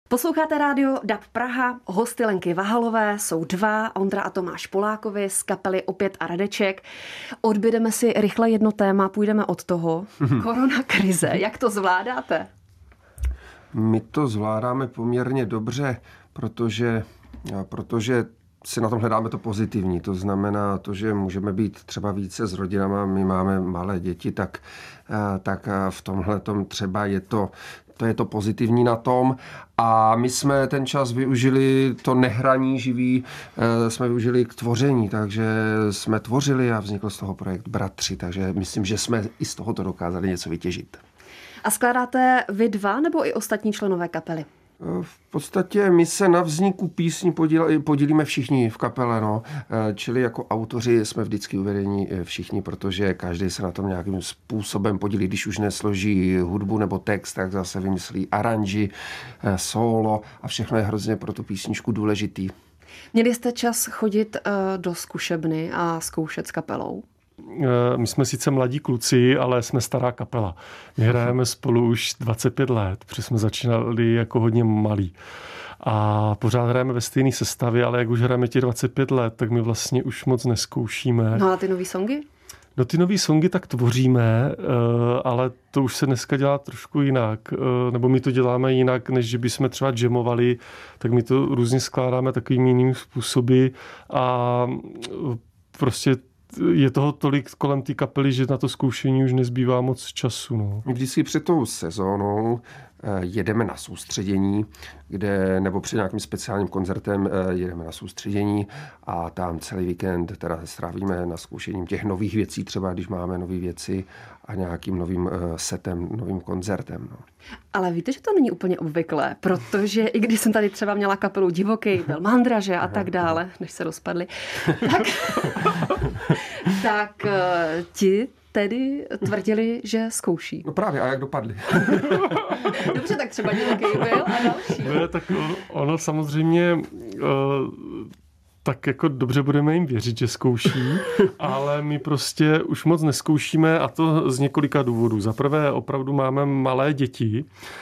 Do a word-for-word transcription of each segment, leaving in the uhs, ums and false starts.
Posloucháte rádio D A B Praha, hosty Lenky Vahalové jsou dva, Ondra a Tomáš Polákovi z kapely Opět a Radeček. Odbydeme si rychle jedno téma, půjdeme od toho. Koronakrize, jak to zvládáte? My to zvládáme poměrně dobře, protože, protože si na tom hledáme to pozitivní. To znamená to, že můžeme být třeba více s rodinama, my máme malé děti, tak, tak v tomhletom třeba je to To je to pozitivní na tom. A my jsme ten čas využili, to nehraní živý, jsme využili k tvoření, takže jsme tvořili a vznikl z toho projekt Bratři, takže myslím, že jsme i z tohoto dokázali něco vytěžit. A skládáte vy dva nebo i ostatní členové kapely? V podstatě my se na vzniku písní podíl, podílíme všichni v kapele, no. Čili jako autoři jsme vždycky uvedeni všichni, protože každý se na tom nějakým způsobem podílí. Když už nesloží hudbu nebo text, tak zase vymyslí aranži, solo a všechno je hrozně pro tu písničku důležitý. Měli jste čas chodit do zkušebny a zkoušet s kapelou? My jsme sice mladí kluci, ale jsme stará kapela. My hrajeme spolu už dvacet pět let, protože jsme začínali jako hodně malí. A pořád hrajeme ve stejné sestavě, ale jak už hrajeme těch dvacet pět let, tak my vlastně už moc neskoušíme. No a ty nový songy? No ty nový songy tak tvoříme, ale to už se dneska dělá trošku jinak. Nebo my to děláme jinak, než že bychom třeba jamovali, tak my to různě skládáme takovým jiným způsoby a prostě je toho tolik kolem té kapely, že na to zkoušení už nezbývá moc času. No. Vždycky před tou sezónou jedeme na soustředění, kde, nebo před nějakým speciálním koncertem jedeme na soustředění a tam celý víkend teda strávíme na zkoušením těch nových věcí, třeba když máme nové věci a nějakým novým setem, novým koncertem. No. Ale víte, že to není úplně obvyklé, protože i když jsem tady třeba měla kapelu Divoký, byl Mandraže a tak dále, než se rozpadli, tak, tak ti tedy tvrdili, že zkouší. No právě, a jak dopadli? Dobře, tak třeba Divoký byl a další. No, tak ono, ono samozřejmě uh, tak jako dobře budeme jim věřit, že zkouší, ale my prostě už moc neskoušíme a to z několika důvodů. Za prvé opravdu máme malé děti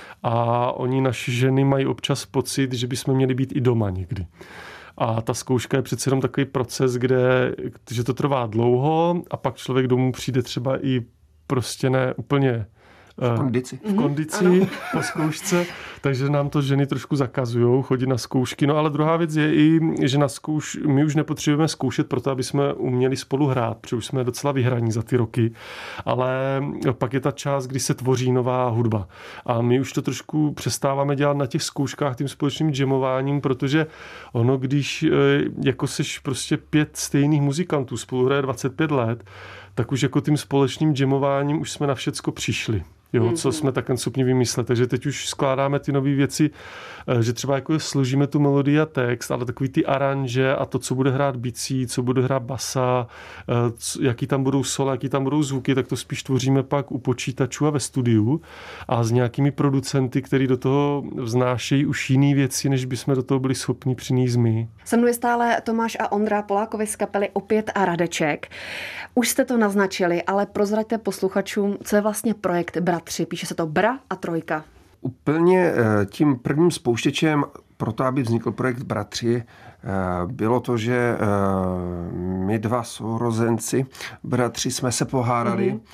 a oni, naše ženy, mají občas pocit, že bychom měli být i doma někdy. A ta zkouška je přece jenom takový proces, kde že to trvá dlouho a pak člověk domů přijde třeba i prostě ne úplně v kondici, v kondici mm, po zkoušce, takže nám to ženy trošku zakazujou chodit na zkoušky. No ale druhá věc je i, že na zkouš, my už nepotřebujeme zkoušet proto, aby jsme uměli spolu hrát, protože už jsme docela vyhraní za ty roky, ale pak je ta část, kdy se tvoří nová hudba. A my už to trošku přestáváme dělat na těch zkouškách tím společným jamováním, protože ono, když jako seš prostě pět stejných muzikantů, spolu hraje dvacet pět let, tak už jako tím společným jamováním už jsme na všecko přišli. Jo, co jsme takhle schopni vymyslet. Takže teď už skládáme ty nové věci, že třeba jako složíme tu melodii a text, ale takový ty aranže a to, co bude hrát bicí, co bude hrát basa, jaký tam budou sola, jaký tam budou zvuky, tak to spíš tvoříme pak u počítačů a ve studiu a s nějakými producenty, který do toho vznášejí už jiný věci, než bychom do toho byli schopni přinést my. Se mnou je stále Tomáš a Ondra Polákovi z kapely Opět a Radeček. Už jste to naznačili, ale prozraďte posluchačům, co je vlastně projekt Bratři. Píše se to Bra a trojka. Úplně tím prvním spouštěčem pro to, aby vznikl projekt Bratři, bylo to, že my dva sourozenci, bratři, jsme se pohádali mm-hmm.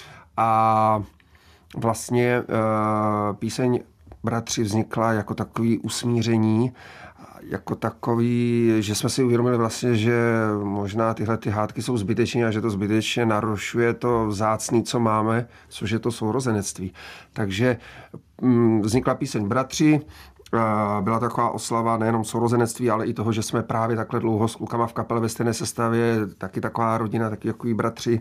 a vlastně píseň Bratři vznikla jako takový usmíření, jako takový, že jsme si uvědomili vlastně, že možná tyhle ty hádky jsou zbytečné a že to zbytečně narušuje to vzácný, co máme, což je to sourozenectví. Takže vznikla píseň Bratři, byla taková oslava nejenom sourozenectví, ale i toho, že jsme právě takhle dlouho s klukama v kapele ve stejné sestavě, taky taková rodina, taky takový bratři,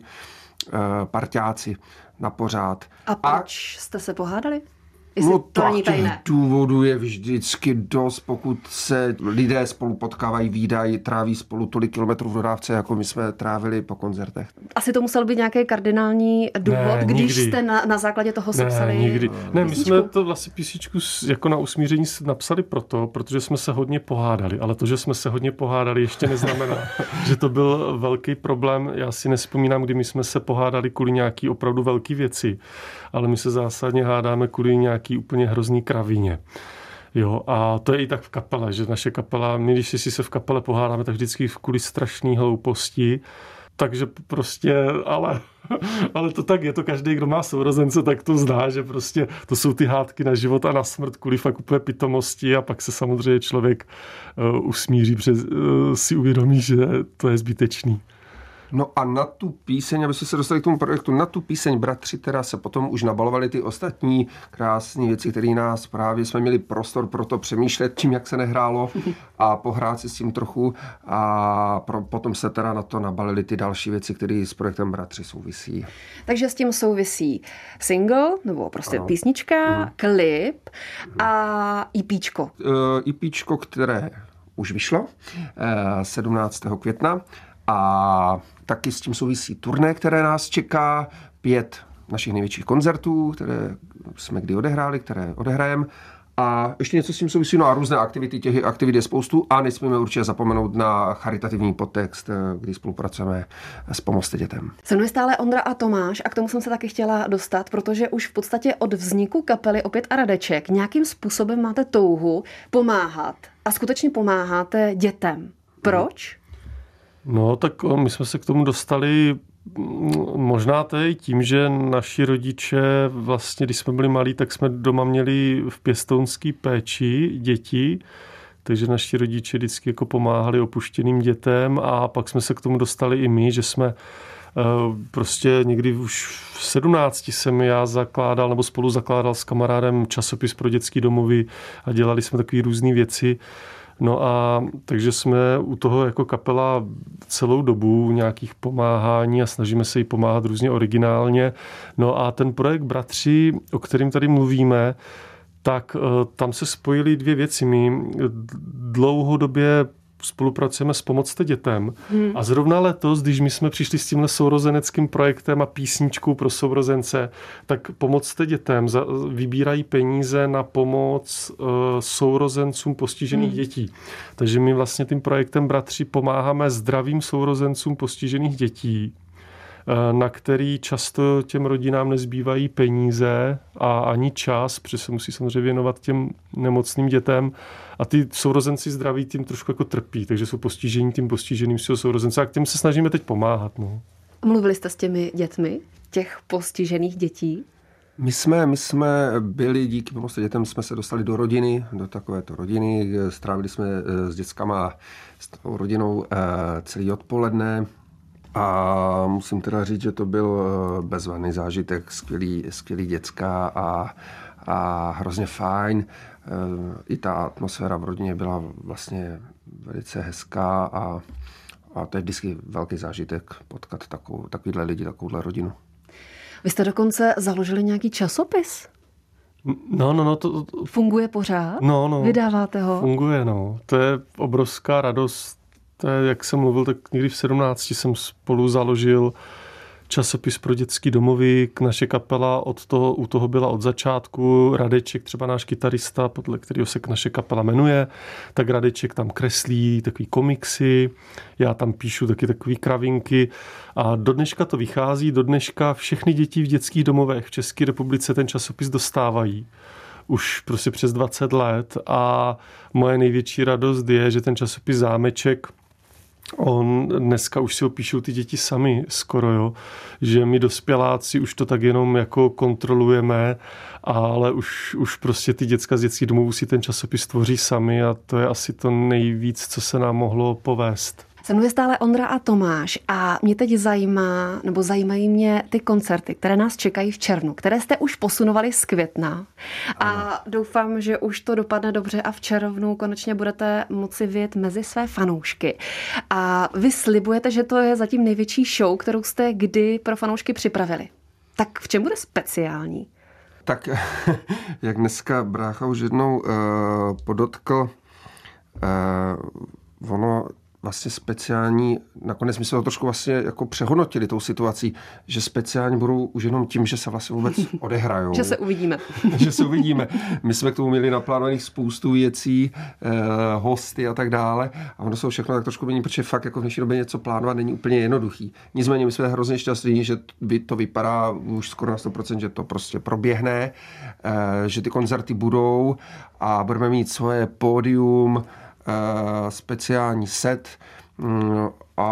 parťáci na pořád. A proč a... jste se pohádali? Jestli no to tak není těch důvodů je vždycky dost, pokud se lidé spolu potkávají, vídají, tráví spolu tolik kilometrů v dodávce, jako my jsme trávili po koncertech. Asi to musel být nějaký kardinální důvod, ne, když nikdy. jste na, na základě toho sepsali Ne, nikdy. Ne, my písničku? jsme to vlastně písničku jako na usmíření napsali proto, protože jsme se hodně pohádali, ale to, že jsme se hodně pohádali, ještě neznamená, že to byl velký problém. Já si nespomínám, kdy my jsme se pohádali kvůli nějaký opravdu velký věci, ale my se zásadně hádáme kvůli nějaký úplně hrozný kravině. Jo, a to je i tak v kapele, že naše kapela, my když si se v kapele pohádáme, tak vždycky kvůli strašný hlouposti, takže prostě, ale, ale to tak je, to každý, kdo má sourozence, tak to zná, že prostě to jsou ty hádky na život a na smrt kvůli fakt úplně pitomosti a pak se samozřejmě člověk uh, usmíří, přes, uh, si uvědomí, že to je zbytečný. No a na tu píseň, aby se dostali k tomu projektu, na tu píseň Bratři teda se potom už nabalovaly ty ostatní krásné věci, které nás právě jsme měli prostor pro to přemýšlet tím, jak se nehrálo a pohrát si s tím trochu a pro, potom se teda na to nabalily ty další věci, které s projektem Bratři souvisí. Takže s tím souvisí single, nebo prostě ano. písnička, hmm. klip a EPčko. Uh, EPčko, které už vyšlo uh, sedmnáctého května. A taky s tím souvisí turné, které nás čeká, pět našich největších koncertů, které jsme kdy odehráli, které odehrajeme. A ještě něco s tím souvisí, no a různé aktivity, těch aktivit je spoustu a nesmíme určitě zapomenout na charitativní podtext, kdy spolupracujeme s Pomozte dětem. Se mnou je stále Ondra a Tomáš a k tomu jsem se taky chtěla dostat, protože už v podstatě od vzniku kapely Opět a Radeček nějakým způsobem máte touhu pomáhat a skutečně pomáháte dětem. Proč? No, tak my jsme se k tomu dostali možná tady tím, že naši rodiče vlastně, když jsme byli malí, tak jsme doma měli v pěstounský péči děti, takže naši rodiče vždycky jako pomáhali opuštěným dětem a pak jsme se k tomu dostali i my, že jsme prostě někdy už v sedmnácti jsem já zakládal nebo spolu zakládal s kamarádem časopis pro dětský domovy a dělali jsme takové různé věci. No a takže jsme u toho jako kapela celou dobu nějakých pomáhání a snažíme se jí pomáhat různě originálně. No a ten projekt Bratři, o kterém tady mluvíme, tak tam se spojily dvě věci. My dlouhodobě spolupracujeme s Pomozte dětem. Hmm. A zrovna letos, když my jsme přišli s tímhle sourozeneckým projektem a písničkou pro sourozence, tak Pomozte dětem vybírají peníze na pomoc uh, sourozencům postižených hmm. dětí. Takže my vlastně tím projektem Bratři pomáháme zdravým sourozencům postižených dětí, na který často těm rodinám nezbývají peníze a ani čas, protože se musí samozřejmě věnovat těm nemocným dětem a ty sourozenci zdraví tím trošku jako trpí, takže jsou postižení tím postiženým sourozence a k těm se snažíme teď pomáhat. No. Mluvili jste s těmi dětmi, těch postižených dětí? My jsme, my jsme byli, díky Pomozte dětem jsme se dostali do rodiny, do takovéto rodiny, strávili jsme s dětskama, s tou rodinou celý odpoledne. A musím teda říct, že to byl bezvadný zážitek, skvělý, skvělý děcka a, a hrozně fajn. I ta atmosféra v rodině byla vlastně velice hezká a, a to je vždycky velký zážitek potkat takovou, takovýhle lidi, takovouhle rodinu. Vy jste dokonce založili nějaký časopis? No, no, no. To, to... Funguje pořád? No, no. Vydáváte ho? Funguje, no. To je obrovská radost. To je, jak jsem mluvil, tak někdy v sedmnácti jsem spolu založil časopis pro dětský domovy, naše kapela od toho, u toho byla od začátku. Radeček, třeba náš kytarista, podle kterého se naše kapela jmenuje, tak Radeček tam kreslí takový komiksy, já tam píšu taky takový kravinky a do dneška to vychází, do dneška všechny děti v dětských domovech v České republice ten časopis dostávají. Už prostě přes dvacet let a moje největší radost je, že ten časopis Zámeček, on dneska už si ho píšou ty děti sami skoro, jo. Že my dospěláci už to tak jenom jako kontrolujeme, ale už, už prostě ty děcka z dětských domovů si ten časopis tvoří sami a to je asi to nejvíc, co se nám mohlo povést. Se mnou je stále Ondra a Tomáš a mě teď zajímá, nebo zajímají mě ty koncerty, které nás čekají v červnu, které jste už posunovali z května a ano. Doufám, že už to dopadne dobře a v červnu konečně budete moci vyjet mezi své fanoušky. A vy slibujete, že to je zatím největší show, kterou jste kdy pro fanoušky připravili. Tak v čem bude speciální? Tak, jak dneska brácha už jednou uh, podotkl, uh, ono vlastně speciální, nakonec my jsme to trošku vlastně jako přehodnotili tou situací, že speciální budou už jenom tím, že se vlastně vůbec odehrajou. Že se uvidíme. že se uvidíme. My jsme k tomu měli naplánovaných spoustu věcí, eh, hosty a tak dále a ono jsou všechno tak trošku mění, protože fakt jako v dnešní době něco plánovat není úplně jednoduchý. Nicméně my jsme hrozně šťastní, že to vypadá už skoro na sto procent, že to prostě proběhne, eh, že ty koncerty budou a budeme mít svoje pódium, speciální set a,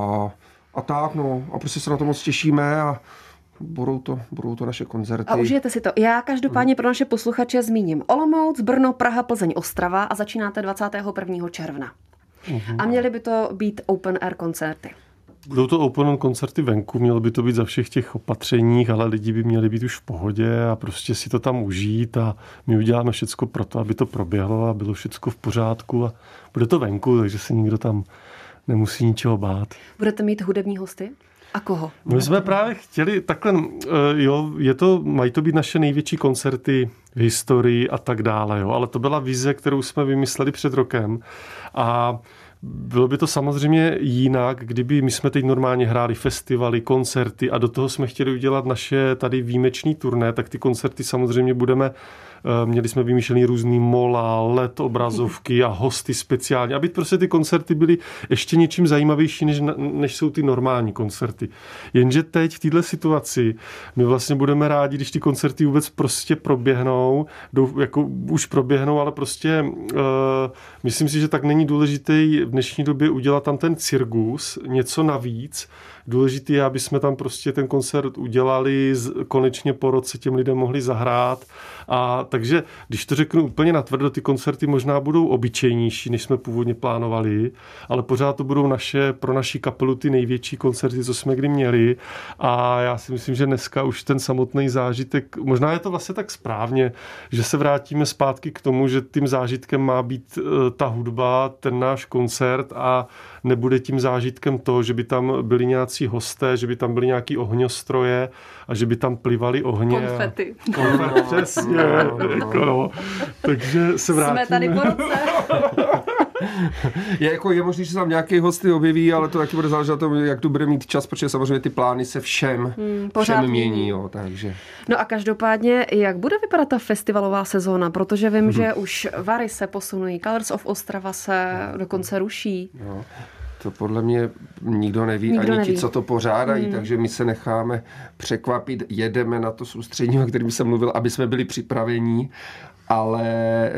a tak, no. A prostě se na to moc těšíme a budou to, budou to naše koncerty. A užijete si to. Já každopádně pro naše posluchače zmíním Olomouc, Brno, Praha, Plzeň, Ostrava a začínáte dvacátého prvního června. Uhum. A měly by to být open air koncerty. Budou to open koncerty venku, mělo by to být za všech těch opatřeních, ale lidi by měli být už v pohodě a prostě si to tam užít a my uděláme všecko pro to, aby to proběhlo a bylo všecko v pořádku a bude to venku, takže se nikdo tam nemusí ničeho bát. Budete mít hudební hosty? A koho? My jsme právě chtěli takhle, jo, je to, mají to být naše největší koncerty v historii a tak dále, jo, ale to byla vize, kterou jsme vymysleli před rokem a bylo by to samozřejmě jinak, kdyby my jsme teď normálně hráli festivaly, koncerty a do toho jsme chtěli udělat naše tady výjimečný turné, tak ty koncerty samozřejmě budeme, měli jsme vymýšlený různý mola, el é dé obrazovky a hosty speciálně, aby prostě ty koncerty byly ještě něčím zajímavější, než, než jsou ty normální koncerty. Jenže teď v této situaci my vlastně budeme rádi, když ty koncerty vůbec prostě proběhnou, jako už proběhnou, ale prostě uh, myslím si, že tak není důležitý v dnešní době udělat tam ten cirkus, něco navíc. Důležitý je, aby jsme tam prostě ten koncert udělali, konečně po roce těm lidem mohli zahrát. A takže, když to řeknu úplně natvrdo, ty koncerty možná budou obyčejnější, než jsme původně plánovali, ale pořád to budou naše, pro naši kapelu ty největší koncerty, co jsme kdy měli. A já si myslím, že dneska už ten samotný zážitek, možná je to vlastně tak správně, že se vrátíme zpátky k tomu, že tím zážitkem má být ta hudba, ten náš koncert a nebude tím zážitkem to, že by tam byli nějací hosté, že by tam byly nějaký ohňostroje a že by tam plivaly ohně. Konfety. Konfety, přesně. Jako no. Takže se vrátíme. Jsme tady po roce. Je, jako, je možný, že se tam nějaký hosty objeví, ale to taky bude záležet na tom, jak tu bude mít čas, protože samozřejmě ty plány se všem, hmm, všem mění. Jo, takže. No a každopádně, jak bude vypadat ta festivalová sezóna? Protože vím, hmm. že už Vary se posunují, Colors of Ostrava se dokonce ruší. No. To podle mě nikdo neví, nikdo ani neví. ti, co to pořádají, hmm. takže my se necháme překvapit, jedeme na to soustředění, o kterém jsem mluvil, aby jsme byli připravení, ale e,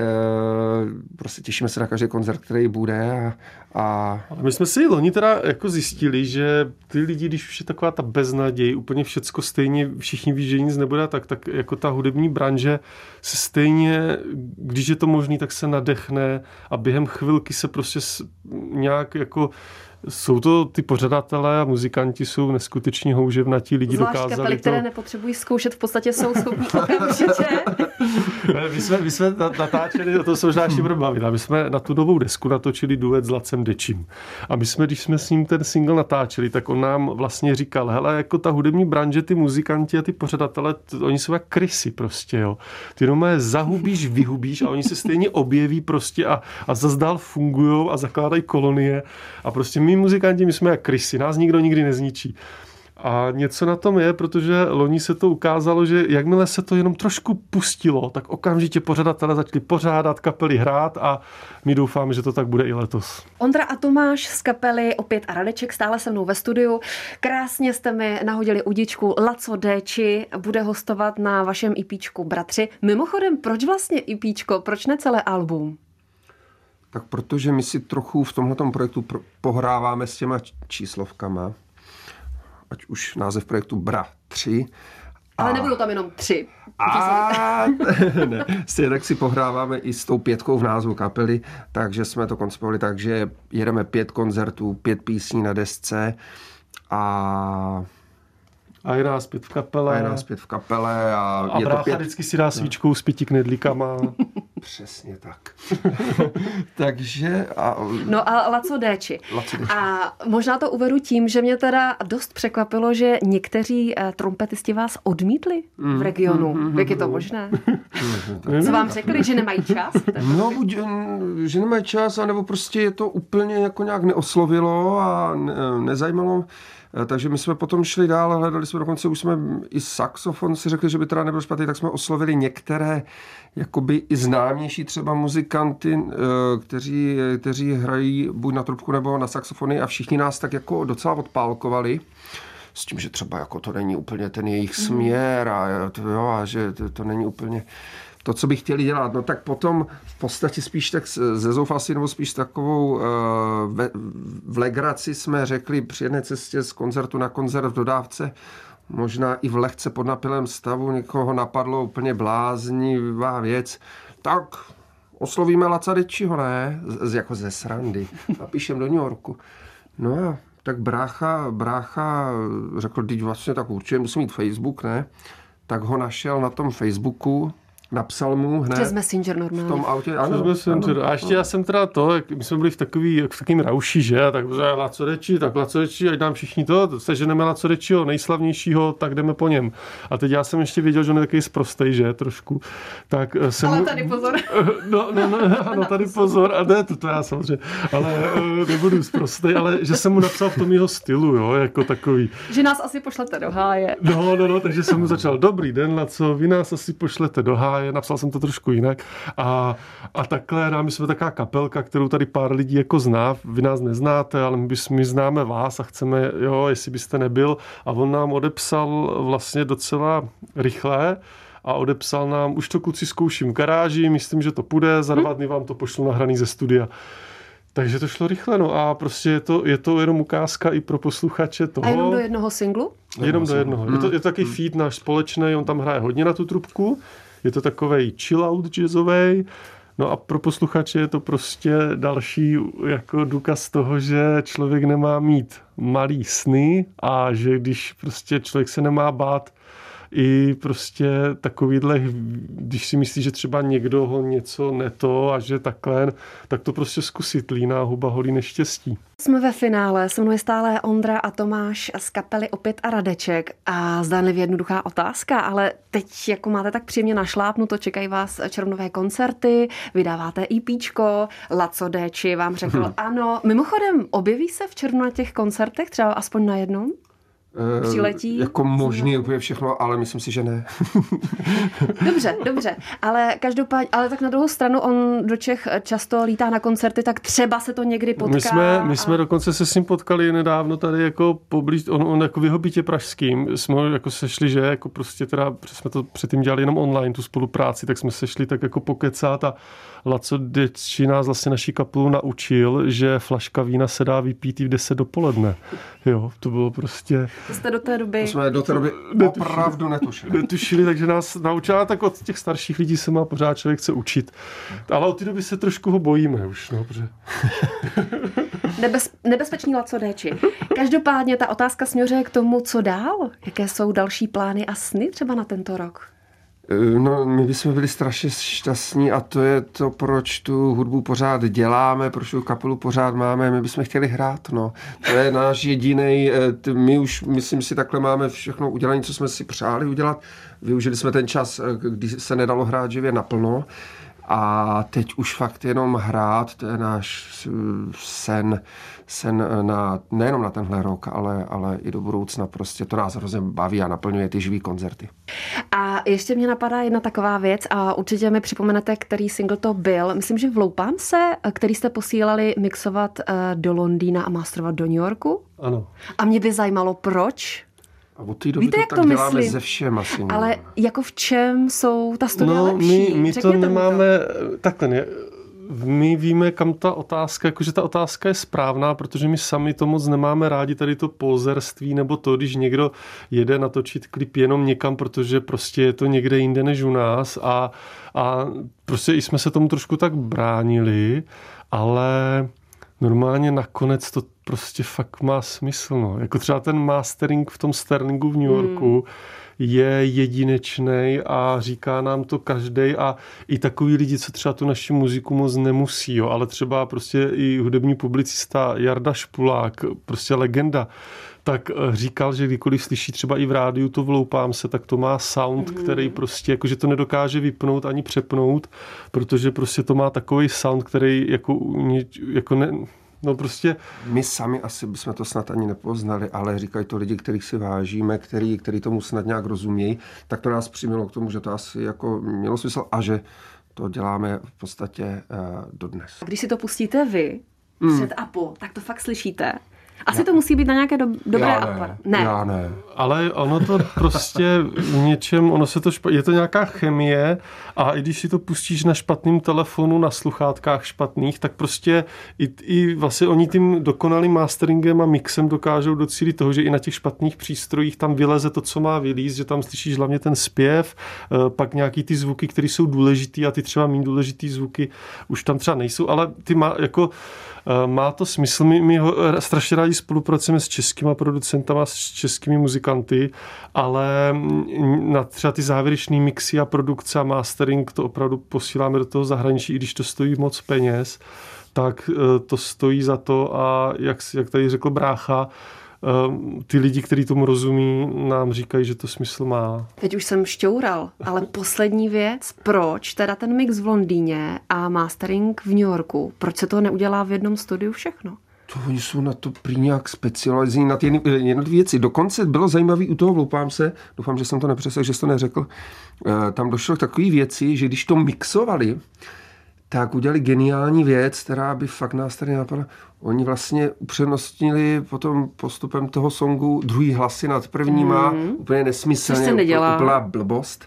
prostě těšíme se na každý koncert, který bude. A, a... My jsme si loni teda jako zjistili, že ty lidi, když už je taková ta beznaděj, úplně všecko stejně, všichni ví, že nic nebude, tak, tak jako ta hudební branže se stejně, když je to možný, tak se nadechne a během chvilky se prostě nějak jako jsou to ty pořadatelé a muzikanti jsou neskutečně houževnatí, lidi zvlášť dokázali kapely, to... které nepotřebují zkoušet, v podstatě jsou schopní okamžitě. my, jsme, my jsme natáčeli, to se možná ještě budeme bavit, a my jsme na tu novou desku natočili duet s Lacem Dečím. A my jsme, když jsme s ním ten single natáčeli, tak on nám vlastně říkal, hele, jako ta hudební branže, ty muzikanti a ty pořadatelé, oni jsou jak krysy prostě, jo. Ty jenom je zahubíš, vyhubíš a oni se stejně objeví prostě a, a zase dál fungujou a zakládají kolonie a prostě my muzikanti, my jsme jak krysy, nás nikdo nikdy nezničí. A něco na tom je, protože loni se to ukázalo, že jakmile se to jenom trošku pustilo, tak okamžitě pořadatelé začali pořádat, kapely hrát a my doufáme, že to tak bude i letos. Ondra a Tomáš z kapely Opět a Radeček stále se mnou ve studiu. Krásně jste mi nahodili udičku. Laco Déči bude hostovat na vašem EPčku Bratři. Mimochodem, proč vlastně EPčko? Proč ne celé album? Tak protože my si trochu v tomhletom projektu pohráváme s těma číslovkama. Ať už název projektu Bratři. A... Ale nebudou tam jenom tři. A ne, stejně tak si pohráváme i s tou pětkou v názvu kapely, takže jsme to koncipovali tak, že jedeme pět koncertů, pět písní na desce a... A je nás pět v kapele. A je nás pět v kapele. A, a je brácha to pět... vždycky si dá svíčkou s pěti knedlíkama. Přesně tak. Takže... A... No a Laco Déči. Laco Déči. A možná to uvedu tím, že mě teda dost překvapilo, že někteří trompetisti vás odmítli v regionu. Mm, mm, Jak je to možné? Mm, Co vám řekli, že nemají čas? No, buď, že nemají čas, anebo prostě je to úplně jako nějak neoslovilo a ne, nezajímalo. Takže my jsme potom šli dál, hledali jsme dokonce, už jsme i saxofon si řekli, že by teda nebyl špatný, tak jsme oslovili některé jakoby i známější třeba muzikanty, kteří, kteří hrají buď na trubku nebo na saxofony a všichni nás tak jako docela odpálkovali. S tím, že třeba jako to není úplně ten jejich směr a, to, jo, a že to, to není úplně to, co by chtěli dělat. No tak potom v podstatě spíš tak ze zoufalství nebo spíš takovou uh, ve, v legraci jsme řekli při jedné cestě z koncertu na koncert v dodávce, možná i v lehce podnapilém stavu někoho napadlo úplně bláznivá věc. Tak oslovíme Laca Déčiho, ne? Z, jako ze srandy. A píšem do New Yorku. No a tak brácha, brácha řekl, teď vlastně tak určitě musím mít Facebook, ne? Tak ho našel na tom Facebooku, napsal mu hned. Přes Messenger normálně. V tom autě, ano. Přes Messenger. Ano, a ještě ano. Já jsem teda to, jak my jsme byli v takový, jak v takovým rauši, že? Tak Laco Déči, tak Laco Déči, ať nám všichni to, seženeme Laco Déčiho, nejslavnějšího, tak jdeme po něm. A teď já jsem ještě věděl, že on je takový sprostej, že? Trošku. Tak jsem... Ale tady pozor. No, no, no, no tady pozor. A ne, to, to já samozřejmě. Ale nebudu sprostej, ale že jsem mu napsal v tom jeho stylu, jo, jako takový. Že nás asi pošlete do háje. No, no, no, takže jsem mu začal, dobrý den, Laco, vy nás asi pošlete do háje. Napsal jsem to trošku jinak a, a takhle, no, my jsme taková kapelka, kterou tady pár lidí jako zná, vy nás neznáte, ale my, my známe vás a chceme, jo, jestli byste nebyl, a on nám odepsal vlastně docela rychle a odepsal nám, už to kluci zkouším v garáži, myslím, že to půjde, za dva dny vám to pošlu nahraný ze studia. Takže to šlo rychle, no a prostě je to, je to jenom ukázka i pro posluchače toho. A jenom do jednoho singlu? Jenom do jednoho. Hmm. Je to, je to taky feat náš společný, on tam hraje hodně na tu trubku. Je to takovej chill-out jazzovej. No a pro posluchače je to prostě další jako důkaz toho, že člověk nemá mít malý sny a že když prostě člověk se nemá bát i prostě takovýhle, když si myslí, že třeba někdo ho něco neto a že takhle, tak to prostě zkusit, líná huba holí neštěstí. Jsme ve finále, se mnou je stále Ondra a Tomáš z kapely Opět a Radeček a zdánlivě jednoduchá otázka, ale teď jako máte tak příjemně našlápnuto, čekají vás červnové koncerty, vydáváte EPčko, Laco Déči vám řekl hmm. ano. Mimochodem, objeví se v červnu na těch koncertech, třeba aspoň na jednom? Přiletí? Jako možný úplně všechno, ale myslím si, že ne. Dobře, dobře. Ale každopádně, ale tak na druhou stranu on do Čech často lítá na koncerty, tak třeba se to někdy potká. My jsme, my a... jsme dokonce se s ním potkali nedávno tady jako poblíž, on, on jako v Jihobytě pražským, jsme jako sešli, že jako prostě teda, jsme to předtím dělali jenom online, tu spolupráci, tak jsme sešli tak jako pokecat a Laco Déči nás vlastně naší kapelu naučil, že flaška vína se dá vypít i v deset dopoledne. Jo, to bylo prostě... To jste do té doby... To jsme do té doby opravdu netušili. Netušili, takže nás naučila, tak od těch starších lidí se má pořád člověk chce učit. Ale od té doby se trošku ho bojíme už, no, protože... Nebez, nebezpečný Laco Déči. Každopádně ta otázka směřuje k tomu, co dál? Jaké jsou další plány a sny třeba na tento rok? No, my bychom byli strašně šťastní a to je to, proč tu hudbu pořád děláme, proč tu kapelu pořád máme, my bychom chtěli hrát, no. To je náš jediný, my už, myslím si, takhle máme všechno udělané, co jsme si přáli udělat. Využili jsme ten čas, kdy se nedalo hrát živě naplno. A teď už fakt jenom hrát, to je náš sen, sen na, nejenom na tenhle rok, ale, ale i do budoucna. Prostě to nás hrozně baví a naplňuje ty živý koncerty. A ještě mě napadá jedna taková věc a určitě mi připomenete, který single to byl. Myslím, že Vloupám se, který jste posílali mixovat do Londýna a masterovat do New Yorku. Ano. A mě by zajímalo, proč? A od té doby Víte, to tak to děláme myslím? ze všem asi. Ale jako v čem jsou ta studia no, lepší? My, my to nemáme to. Takhle, ne, my víme, kam ta otázka, jakože ta otázka je správná, protože my sami to moc nemáme rádi, tady to pózerství, nebo to, když někdo jede natočit klip jenom někam, protože prostě je to někde jinde než u nás a, a prostě jsme se tomu trošku tak bránili, ale normálně nakonec to prostě fakt má smysl. No. Jako třeba ten mastering v tom Sterlingu v New Yorku hmm. je jedinečný a říká nám to každej a i takový lidi, co třeba tu naši muziku moc nemusí, jo, ale třeba prostě i hudební publicista Jarda Špulák, prostě legenda, tak říkal, že kdykoliv slyší třeba i v rádiu to Vloupám se, tak to má sound, mm. který prostě, jakože to nedokáže vypnout ani přepnout, protože prostě to má takový sound, který jako, jako ne, no prostě... My sami asi bychom to snad ani nepoznali, ale říkají to lidi, kterých si vážíme, který, který tomu snad nějak rozumějí, tak to nás přimělo k tomu, že to asi jako mělo smysl a že to děláme v podstatě uh, dodnes. A když si to pustíte vy, mm. před a po, tak to fakt slyšíte. Asi já. To musí být na nějaké do, dobré aparáty. Ne, ne. Já ne. Ale ono to prostě v něčem, ono se to špa, je to nějaká chemie a i když si to pustíš na špatném telefonu, na sluchátkách špatných, tak prostě i, i vlastně oni tím dokonalým masteringem a mixem dokážou docílit toho, že i na těch špatných přístrojích tam vyleze to, co má vylízt, že tam slyšíš hlavně ten zpěv, pak nějaký ty zvuky, které jsou důležitý a ty třeba méně důležitý zvuky už tam třeba nejsou, ale ty má jako má to smysl. My, my ho strašně rádi spolupracujeme s českýma producentama, s českými muzikanty, ale na třeba ty závěrečný mixy a produkce a mastering to opravdu posíláme do toho zahraničí, i když to stojí moc peněz, tak to stojí za to a jak, jak tady řekl brácha, ty lidi, kteří tomu rozumí, nám říkají, že to smysl má. Teď už jsem šťoural, ale poslední věc, proč teda ten mix v Londýně a mastering v New Yorku, proč se to neudělá v jednom studiu všechno? To oni jsou na to prý nějak specializní, na ty jednotlivé věci. Dokonce bylo zajímavý u toho Vloupám se, doufám, že jsem to nepřesl, že jsi to neřekl, tam došlo k takové věci, že když to mixovali, tak udělali geniální věc, která by fakt nás tady napadla. Oni vlastně upřednostnili potom postupem toho songu druhý hlasy nad prvníma, mm. úplně nesmyslně, úplná blbost.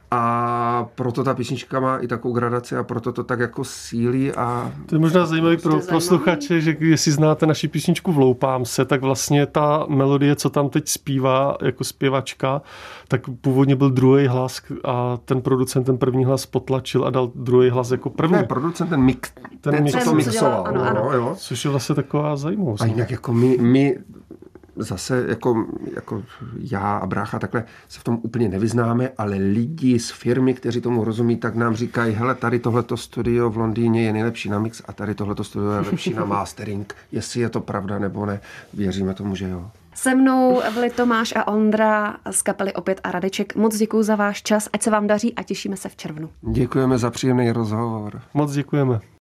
A proto ta písnička má i takovou gradaci a proto to tak jako sílí. A... To je možná zajímavý pro posluchače, že jestli znáte naši písničku Vloupám se, tak vlastně ta melodie, co tam teď zpívá jako zpěvačka, tak původně byl druhý hlas a ten producent ten první hlas potlačil a dal druhý hlas jako první. Ne, producent ten mix, ten, ten mix, co to mixoval. Ano, ano. Jo. Což je vlastně taková zajímavost. A jinak jako my, my zase jako, jako já a brácha takhle se v tom úplně nevyznáme, ale lidi z firmy, kteří tomu rozumí, tak nám říkají, hele, tady tohleto studio v Londýně je nejlepší na mix a tady tohleto studio je lepší na mastering. Jestli je to pravda nebo ne, věříme tomu, že jo. Se mnou byli Tomáš a Ondra z kapely Opět a Radeček. Moc děkuju za váš čas, ať se vám daří a těšíme se v červnu. Děkujeme za příjemný rozhovor. Moc děkujeme.